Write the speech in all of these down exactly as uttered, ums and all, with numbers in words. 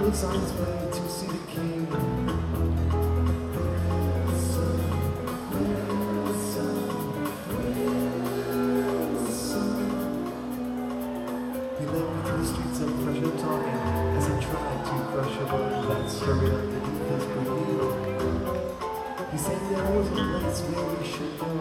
was on his way to see the king. He led me to the streets of pleasure talking as he tried to brush above that story underneath his burrito. He said there was a place where we should go.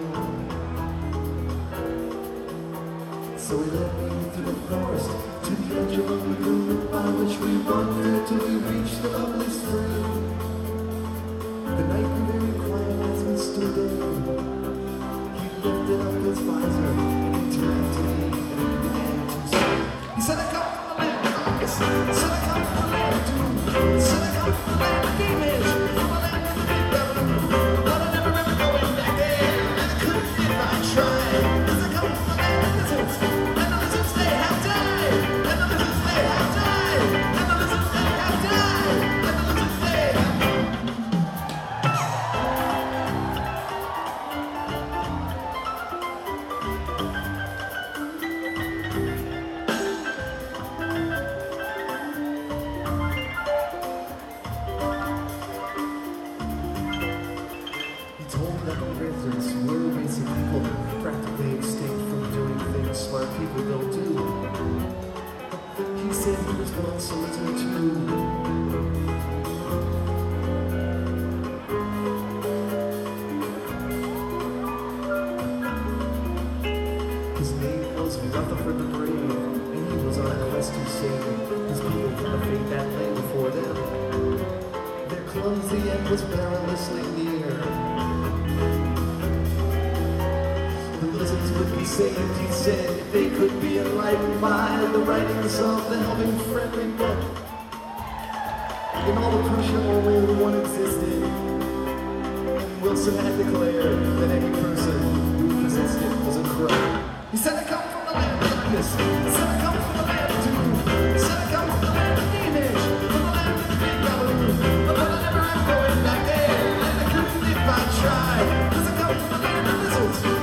So he led me through the forest to the edge of a lagoon by which we wandered till we reached the lovely stream. The night grew very quiet as we stood there. He lifted up his visor and he turned to me and he began to sing. He said, I come from the land of darkness. He said, I come from the land of doom. He said, I come from the land of demons. From the land of the big devil. But I never ever going back there. And I couldn't if I tried. Cause I come from the land of lizards. And the lizards they have died. And the lizards they have died. And the lizards they have died. And the lizards they have lizards were basic people, practically extinct from doing things smart people don't do. He said he was once a lizard too. His name was Rutherford the Brave, and he was on a quest to save his people from the fate that lay before them. Their clumsy end was perilously near. Would be saved, he said, if they could be enlightened by the writings of the helping friendly book. In all of Prussia, only one existed. And Wilson had declared that any person who possessed it was a crow. He said, I come from the land of darkness. He said, I come from the land of doom. He said, I come from the land of demons. From the land of the big devil. But I never am going back there. And I couldn't if I tried. Cause I come from the land of lizards.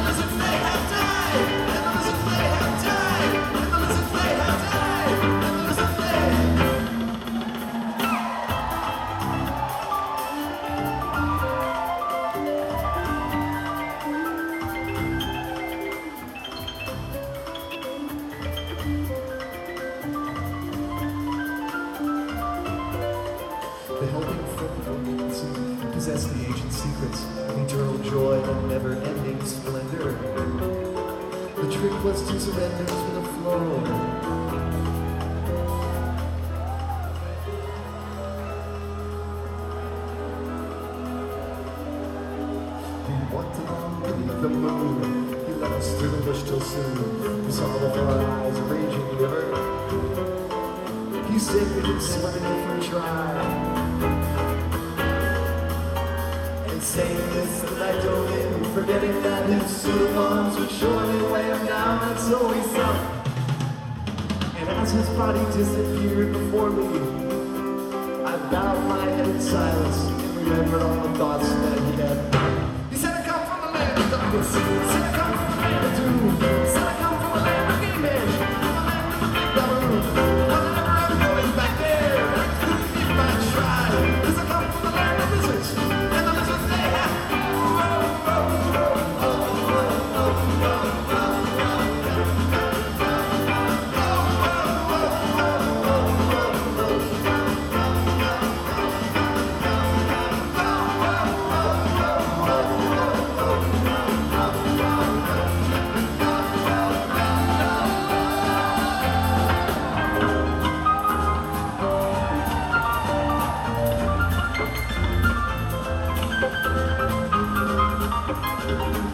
The helping friend possess the ancient secrets of eternal joy and never-ending splendor. The trick was to surrender to the flow. He walked along beneath the moon. He led us through the bush till soon. We saw the far-eyes raging river. He said we could swim if we tried. And saying this, the night dove in, forgetting that his suit of arms would surely weigh him down, and so he sunk. And as his body disappeared before me, I bowed my head in silence and remembered all the thoughts that he had. He said, I come from the land of darkness. He said, I come from the land of doom. He said, I come from the land of demons. From the land of the big devil. Back there, if I tried, cause I come from the land of lizards, and the lizards they have. Thank you.